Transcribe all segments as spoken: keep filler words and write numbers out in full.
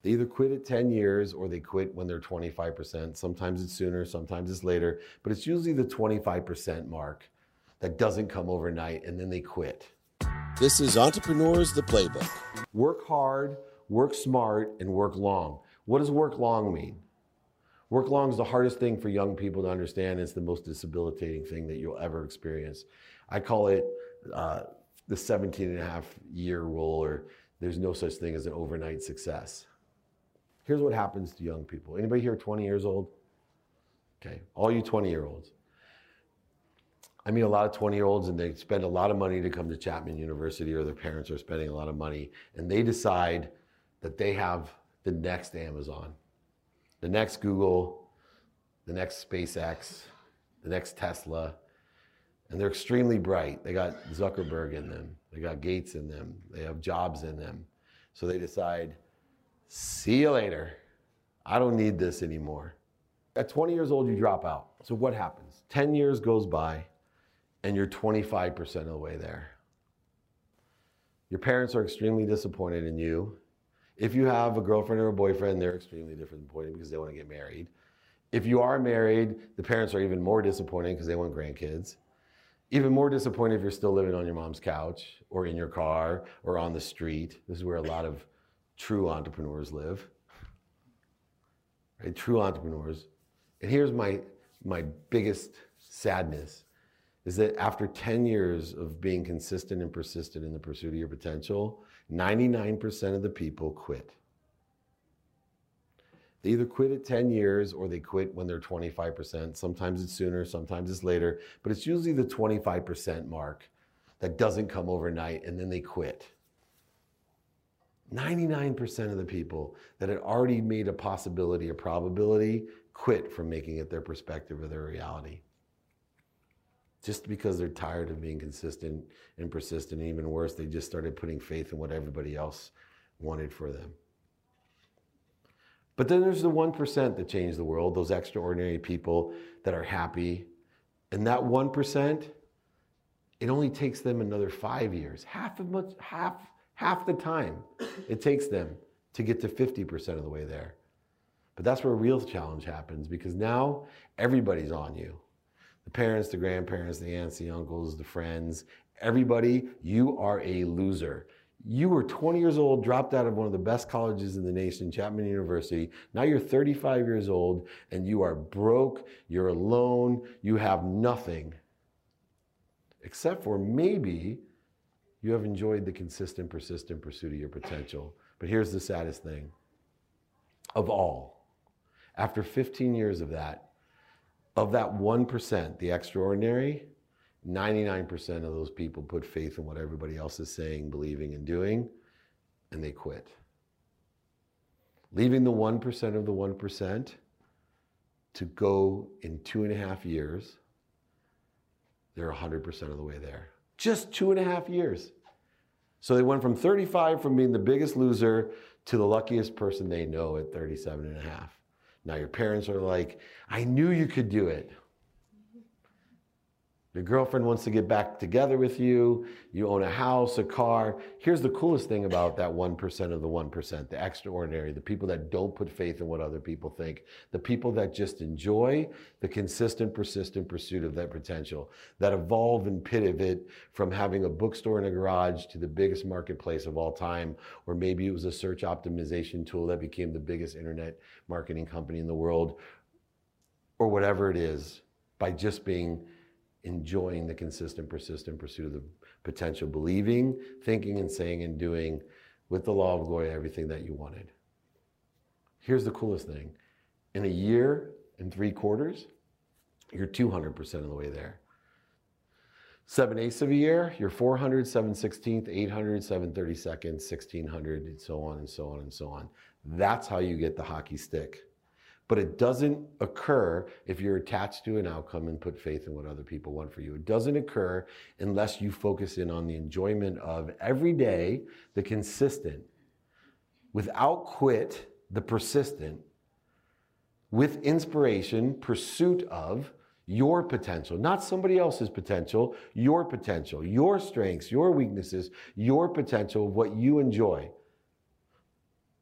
They either quit at ten years or they quit when they're twenty-five percent. Sometimes it's sooner, sometimes it's later, but it's usually the twenty-five percent mark that doesn't come overnight and then they quit. This is Entrepreneurs, the Playbook. Work hard, work smart, and work long. What does work long mean? Work long is the hardest thing for young people to understand. It's the most debilitating thing that you'll ever experience. I call it uh, the seventeen and a half year rule, or there's no such thing as an overnight success. Here's what happens to young people. Anybody here twenty years old? Okay, all you twenty year olds. I meet a lot of twenty year olds and they spend a lot of money to come to Chapman University, or their parents are spending a lot of money, and they decide that they have the next Amazon, the next Google, the next SpaceX, the next Tesla, and they're extremely bright. They got Zuckerberg in them, they got Gates in them, they have Jobs in them. So they decide, see you later. I don't need this anymore. At twenty years old, you drop out. So what happens? ten years goes by and you're twenty-five percent of the way there. Your parents are extremely disappointed in you. If you have a girlfriend or a boyfriend, they're extremely disappointed because they want to get married. If you are married, the parents are even more disappointed because they want grandkids. Even more disappointed if you're still living on your mom's couch or in your car or on the street. This is where a lot of true entrepreneurs live. Right? True entrepreneurs. And here's my, my biggest sadness, is that after ten years of being consistent and persistent in the pursuit of your potential, ninety-nine percent of the people quit. They either quit at ten years or they quit when they're twenty-five percent. Sometimes it's sooner, sometimes it's later, but it's usually the twenty-five percent mark that doesn't come overnight and then they quit. ninety-nine percent of the people that had already made a possibility, a probability, quit from making it their perspective or their reality. Just because they're tired of being consistent and persistent, and even worse, they just started putting faith in what everybody else wanted for them. But then there's the one percent that change the world, those extraordinary people that are happy. And that one percent, it only takes them another five years, half as much, half, half the time it takes them to get to fifty percent of the way there. But that's where a real challenge happens, because now everybody's on you. The parents, the grandparents, the aunts, the uncles, the friends, everybody, you are a loser. You were twenty years old, dropped out of one of the best colleges in the nation, Chapman University. Now you're thirty-five years old and you are broke, you're alone, you have nothing. Except for maybe you have enjoyed the consistent, persistent pursuit of your potential. But here's the saddest thing of all. After fifteen years of that, of that one percent, the extraordinary, ninety-nine percent of those people put faith in what everybody else is saying, believing, and doing, and they quit. Leaving the one percent of the one percent to go in two and a half years, they're one hundred percent of the way there. Just two and a half years. So they went from thirty-five, from being the biggest loser, to the luckiest person they know at thirty-seven and a half. Now your parents are like, I knew you could do it. Your girlfriend wants to get back together with you. You own a house, a car. Here's the coolest thing about that one percent of the one percent, the extraordinary, the people that don't put faith in what other people think, the people that just enjoy the consistent, persistent pursuit of that potential, that evolve and pivot from having a bookstore in a garage to the biggest marketplace of all time, or maybe it was a search optimization tool that became the biggest internet marketing company in the world, or whatever it is, by just being enjoying the consistent, persistent pursuit of the potential, believing, thinking, and saying and doing with the law of Goya everything that you wanted. Here's the coolest thing. In a year and three quarters, you're two hundred percent of the way there. Seven eighths of a year, you're four hundred, seven sixteenths, eight hundred, seven thirty-seconds, sixteen hundred, and so on and so on and so on. That's how you get the hockey stick. But it doesn't occur if you're attached to an outcome and put faith in what other people want for you. It doesn't occur unless you focus in on the enjoyment of every day, the consistent, without quit, the persistent, with inspiration, pursuit of your potential, not somebody else's potential, your potential, your strengths, your weaknesses, your potential, what you enjoy.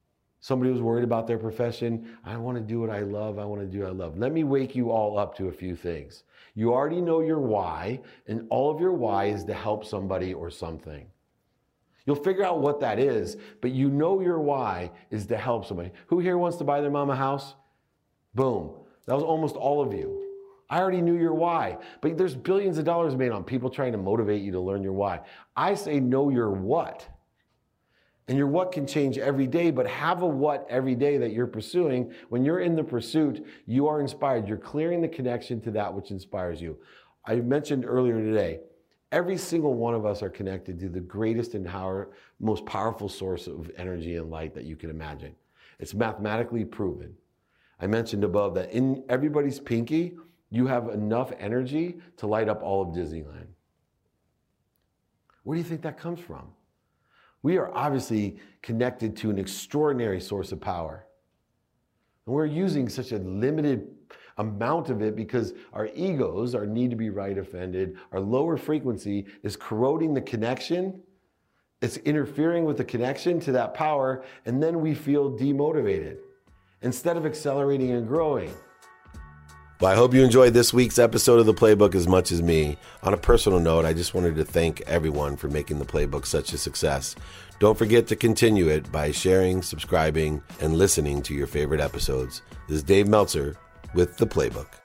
Somebody who's worried about their profession. I want to do what I love. I want to do what I love. Let me wake you all up to a few things. You already know your why, and all of your why is to help somebody or something. You'll figure out what that is, but you know your why is to help somebody. Who here wants to buy their mom a house? Boom. That was almost all of you. I already knew your why, but there's billions of dollars made on people trying to motivate you to learn your why. I say know your what. And your what can change every day, but have a what every day that you're pursuing. When you're in the pursuit, you are inspired. You're clearing the connection to that which inspires you. I mentioned earlier today, every single one of us are connected to the greatest and most powerful source of energy and light that you can imagine. It's mathematically proven. I mentioned above that in everybody's pinky, you have enough energy to light up all of Disneyland. Where do you think that comes from? We are obviously connected to an extraordinary source of power. And we're using such a limited amount of it because our egos, our need to be right offended, our lower frequency is corroding the connection. It's interfering with the connection to that power, and then we feel demotivated instead of accelerating and growing. Well, I hope you enjoyed this week's episode of The Playbook as much as me. On a personal note, I just wanted to thank everyone for making The Playbook such a success. Don't forget to continue it by sharing, subscribing, and listening to your favorite episodes. This is Dave Meltzer with The Playbook.